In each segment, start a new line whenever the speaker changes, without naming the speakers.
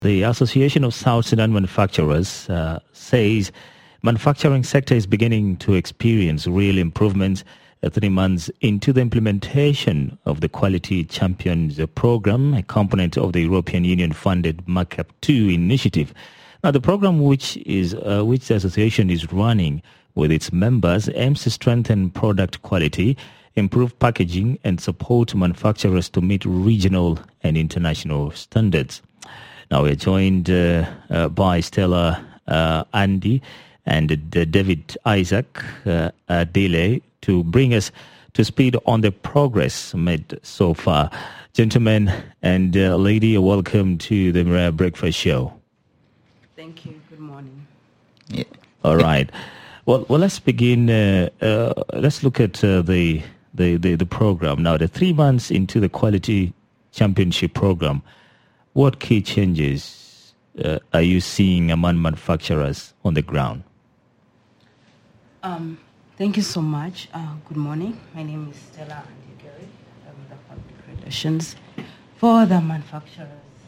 The Association of South Sudan Manufacturers says manufacturing sector is beginning to experience real improvements 3 months into the implementation of the Quality Champions program, a component of the European Union-funded Markup 2 initiative. Now, the program, which the association is running with its members, aims to strengthen product quality, improve packaging, and support manufacturers to meet regional and international standards. Now, we're joined by Stella Andy and David Isaac Dele to bring us to speed on the progress made so far. Gentlemen and lady, welcome to the Maria Breakfast Show.
Thank you. Good morning.
Yeah. All right. Well, let's begin. Let's look at the program now. The 3 months into the Quality Championship program, what key changes are you seeing among manufacturers on the ground?
Thank you so much. Good morning. My name is Stella Andy. I'm the Public Relations for the Manufacturers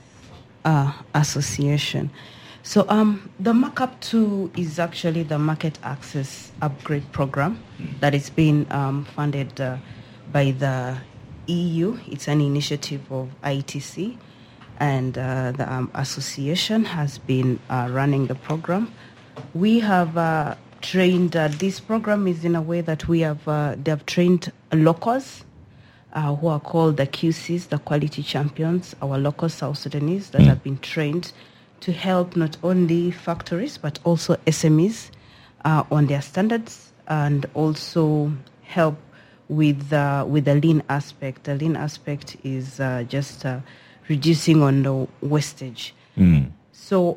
Association. So the Markup 2 is actually the Market Access Upgrade Program that is being funded by the EU. It's an initiative of ITC, and the association has been running the program. We have trained, this program is in a way that they have trained locals who are called the QCs, the Quality Champions, our local South Sudanese that have been trained to help not only factories but also SMEs on their standards, and also help with the lean aspect. The lean aspect is just reducing on the wastage. So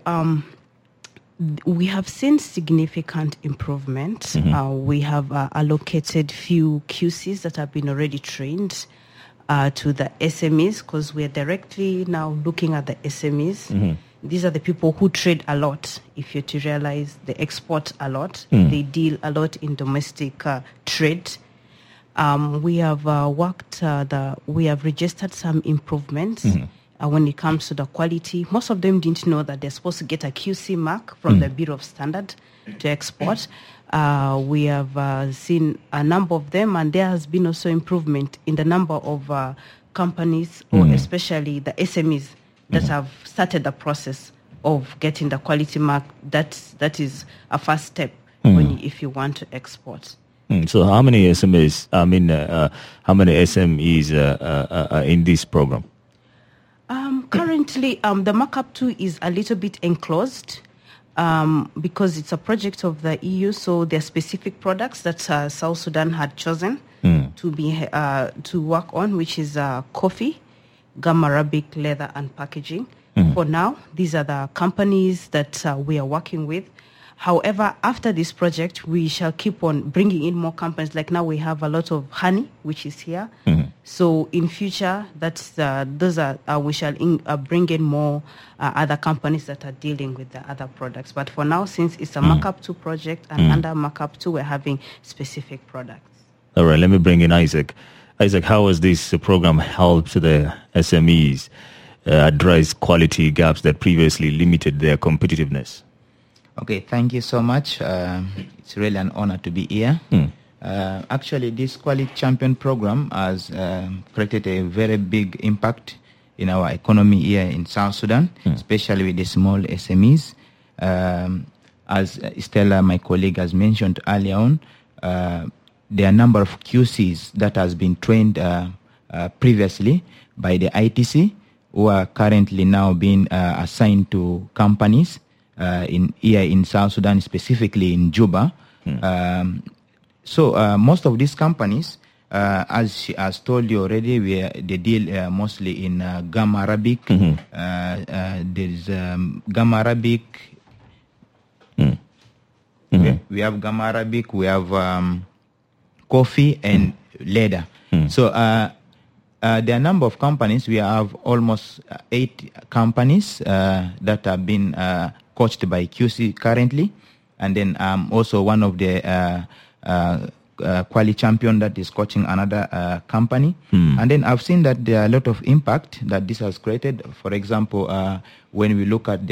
we have seen significant improvement. We have allocated few QCs that have been already trained to the SMEs, because we're directly now looking at the SMEs. These are the people who trade a lot. If you're to realize, they export a lot. They deal a lot in domestic trade. We have we have registered some improvements when it comes to the quality. Most of them didn't know that they're supposed to get a QC mark from the Bureau of Standard to export. We have seen a number of them, and there has been also improvement in the number of companies, or especially the SMEs, that have started the process of getting the quality mark. That is a first step if you want to export.
So how many SMEs, how many SMEs are in this program?
Currently, the Markup 2 is a little bit enclosed because it's a project of the EU, so there are specific products that South Sudan had chosen to work on, which is coffee, gum arabic, leather, and packaging. For now, these are the companies that we are working with. However, after this project, we shall keep on bringing in more companies. Like now, we have a lot of honey, which is here. So in future, we shall bring in more other companies that are dealing with the other products. But for now, since it's a Markup 2 project, and under Markup 2, we're having specific products.
All right, let me bring in Isaac. Isaac, how has this program helped the SMEs address quality gaps that previously limited their competitiveness?
Okay, thank you so much. It's really an honor to be here. Actually, this Quality Champion program has created a very big impact in our economy here in South Sudan, especially with the small SMEs. As Stella, my colleague, has mentioned earlier on, there are a number of QCs that has been trained previously by the ITC, who are currently now being assigned to companies here in South Sudan, specifically in Juba. So most of these companies, as she has told you already, they deal mostly in gum arabic. There's gum arabic. We have gum arabic. We have coffee and leather. So there are a number of companies. We have almost 8 companies that have been coached by QC currently, and then also one of the Quali Champion that is coaching another company. And then I've seen that there are a lot of impact that this has created. For example, when we look at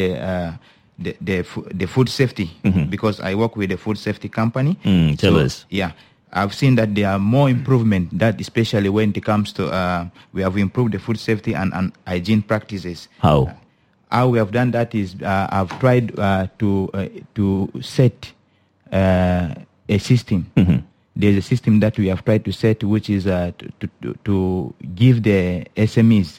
the food safety, because I work with a food safety company.
Tell us.
Yeah. I've seen that there are more improvement, that especially when it comes to, we have improved the food safety and hygiene practices.
How?
How we have done that is I've tried to set a system. There's a system that we have tried to set, which is to give the SMEs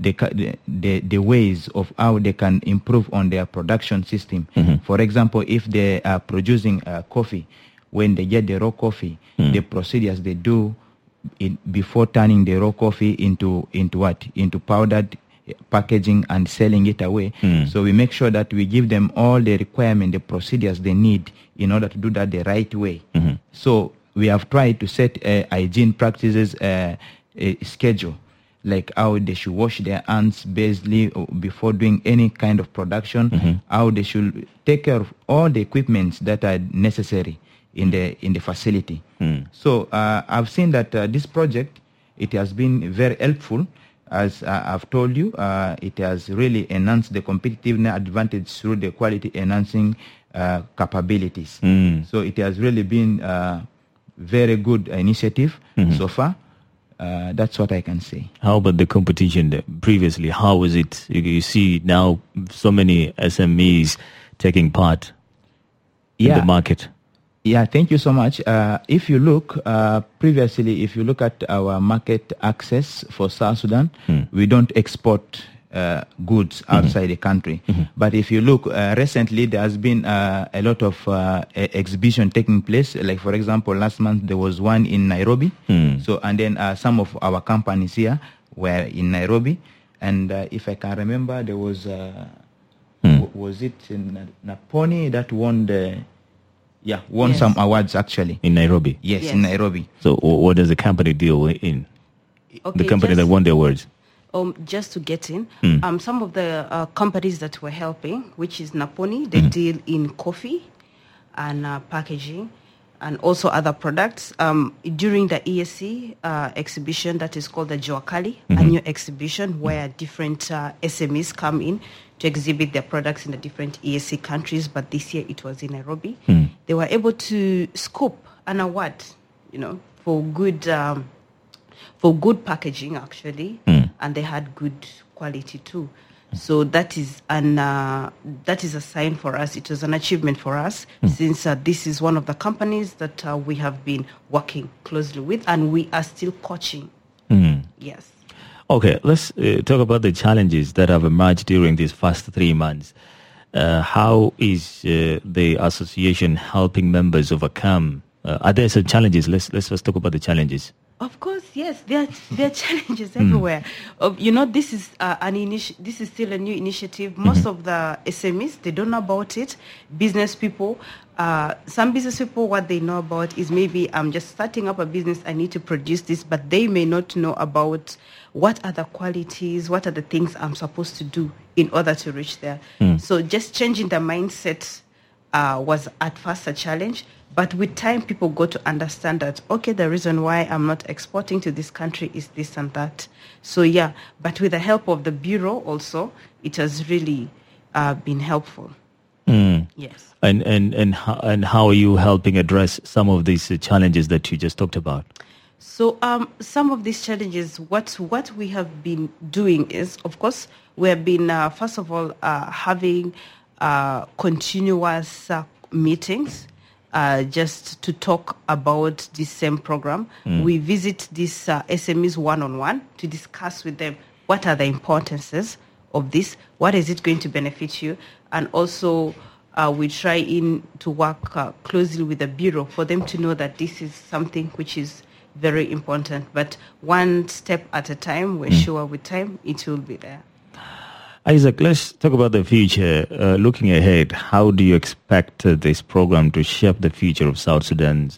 the ways of how they can improve on their production system. For example, if they are producing coffee, when they get the raw coffee, the procedures they do before turning the raw coffee into what? Into powdered packaging and selling it away. So we make sure that we give them all the requirement, the procedures they need in order to do that the right way. So we have tried to set hygiene practices a schedule, like how they should wash their hands basically before doing any kind of production, how they should take care of all the equipments that are necessary in the facility. So I've seen that this project, it has been very helpful. As I've told you, it has really enhanced the competitiveness advantage through the quality enhancing capabilities. So it has really been a very good initiative so far. That's what I can say.
How about the competition previously? How was it? You see now so many SMEs taking part in the market.
Yeah, thank you so much. If you look previously, if you look at our market access for South Sudan, we don't export goods outside the country. But if you look recently, there has been a lot of exhibition taking place. Like for example, last month there was one in Nairobi. So and then some of our companies here were in Nairobi. And if I can remember, there was was it Naponi that won some awards actually.
In Nairobi?
Yes, in Nairobi.
So what does the company deal in?
Okay,
the company that won the awards?
Just to get in, some of the companies that we're helping, which is Naponi, they deal in coffee and packaging and also other products. During the ESC exhibition that is called the Joakali, a new exhibition where different SMEs come in to exhibit their products in the different ESC countries, but this year it was in Nairobi. They were able to scoop an award, for good packaging actually, and they had good quality too. So that is a sign for us. It was an achievement for us since this is one of the companies that we have been working closely with, and we are still coaching. Yes.
Okay, let's talk about the challenges that have emerged during these first 3 months. How is the association helping members overcome? Are there some challenges? Let's first talk about the challenges.
Of course, yes, there are challenges everywhere. This is this is still a new initiative. Most of the SMEs, they don't know about it. Business people, some business people, what they know about is maybe I'm just starting up a business, I need to produce this, but they may not know about what are the qualities, what are the things I'm supposed to do in order to reach there. So just changing the mindset was at first a challenge. But with time, people got to understand that, okay, the reason why I'm not exporting to this country is this and that. So, but with the help of the Bureau also, it has really been helpful. Yes.
And how are you helping address some of these challenges that you just talked about?
So some of these challenges, what we have been doing is, of course, we have been, first of all, having continuous meetings just to talk about this same program. We visit these SMEs one-on-one to discuss with them what are the importances of this, what is it going to benefit you, and also we try to work closely with the Bureau for them to know that this is something which is very important. But one step at a time, we're sure with time it will be there.
Isaac, let's talk about the future. Looking ahead, how do you expect this program to shape the future of South Sudan's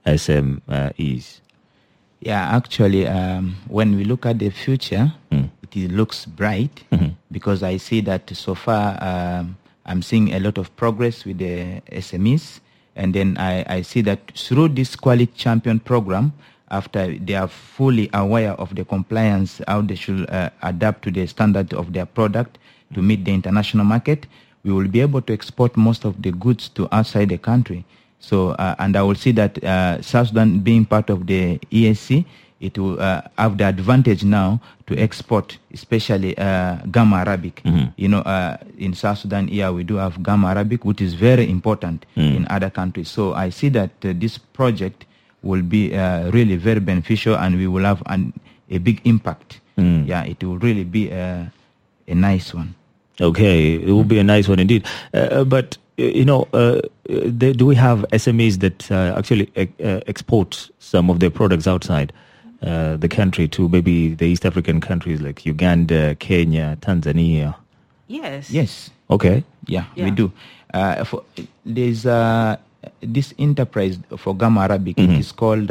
SMEs?
Yeah, actually, when we look at the future, it looks bright because I see that so far I'm seeing a lot of progress with the SMEs. And then I see that through this Quality Champion program, after they are fully aware of the compliance, how they should adapt to the standard of their product to meet the international market, we will be able to export most of the goods to outside the country. So, and I will see that South Sudan being part of the EAC, it will have the advantage now to export, especially gum arabic. You know, in South Sudan here we do have gum arabic, which is very important in other countries. So I see that this project will be really very beneficial, and we will have a big impact. Yeah, it will really be a nice one.
Okay, it will be a nice one indeed. But, you know, do we have SMEs that actually export some of their products outside the country to maybe the East African countries like Uganda, Kenya, Tanzania?
Yes.
Okay.
Yeah. We do. There's this enterprise for gum arabic. It is called...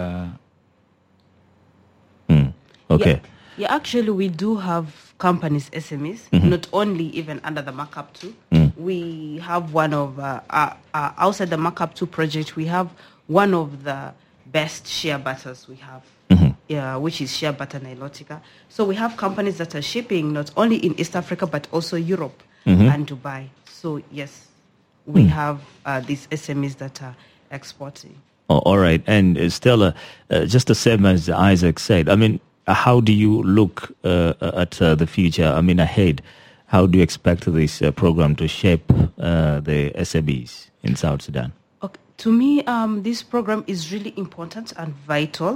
Okay.
Yeah, actually, we do have companies, SMEs, not only even under the Markup 2. We have one of, outside the Markup 2 project, we have one of the best shea butters we have, which is shea butter Nilotica. So we have companies that are shipping not only in East Africa, but also Europe and Dubai. So, yes, we have these SMEs that are exporting.
Oh, all right. And Stella, just the same as Isaac said, I mean, how do you look at the future? I mean, ahead, how do you expect this program to shape the SMEs in South Sudan?
Okay. To me, this program is really important and vital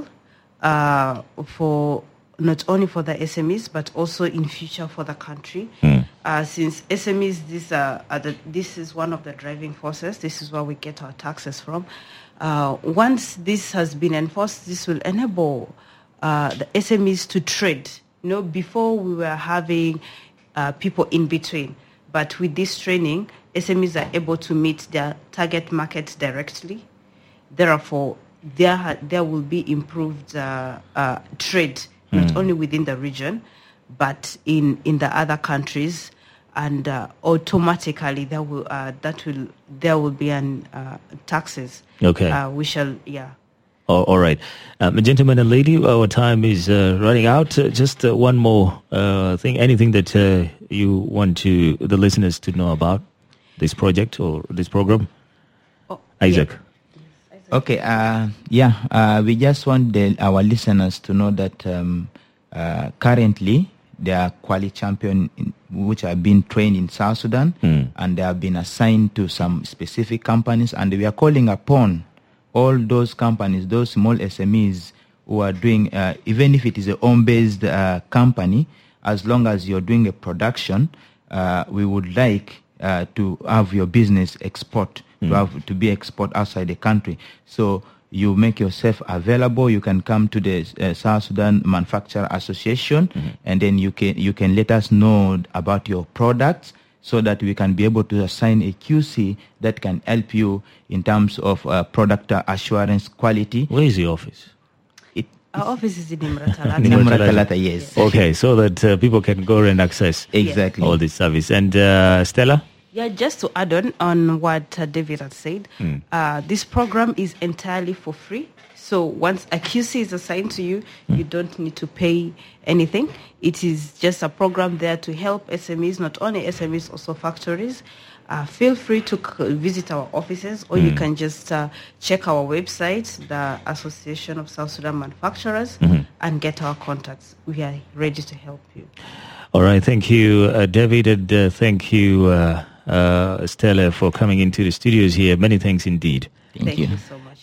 for not only for the SMEs, but also in future for the country. Since SMEs, this is one of the driving forces. This is where we get our taxes from. Once this has been enforced, this will enable the SMEs to trade. You know, before we were having people in between, but with this training, SMEs are able to meet their target market directly. Therefore, there will be improved trade, not only within the region, but in the other countries, and automatically there will be an taxes.
Okay.
We shall.
All right. Gentlemen and lady, our time is running out. Just one more thing. Anything that you want the listeners to know about this project or this program? Isaac.
Yeah.
Okay. We just want our listeners to know that currently there are quality champions which have been trained in South Sudan, and they have been assigned to some specific companies, and we are calling upon all those companies, those small SMEs who are doing, even if it is a home-based company, as long as you're doing a production, we would like to have your business export, to be export outside the country. So you make yourself available. You can come to the South Sudan Manufacturer Association, and then you can let us know about your products, so that we can be able to assign a QC that can help you in terms of product assurance quality.
Where is the office?
Our office is in Nimratalata.
Nimratalata, yes.
Okay, so that people can go and access
exactly
all this service. And Stella?
Yeah, just to add on what David had said, this program is entirely for free. So once a QC is assigned to you, you don't need to pay anything. It is just a program there to help SMEs, not only SMEs, also factories. Feel free to visit our offices, or you can just check our website, the Association of South Sudan Manufacturers, and get our contacts. We are ready to help you.
All right. Thank you, David, and thank you, Stella, for coming into the studios here. Many thanks indeed.
Thank you so much.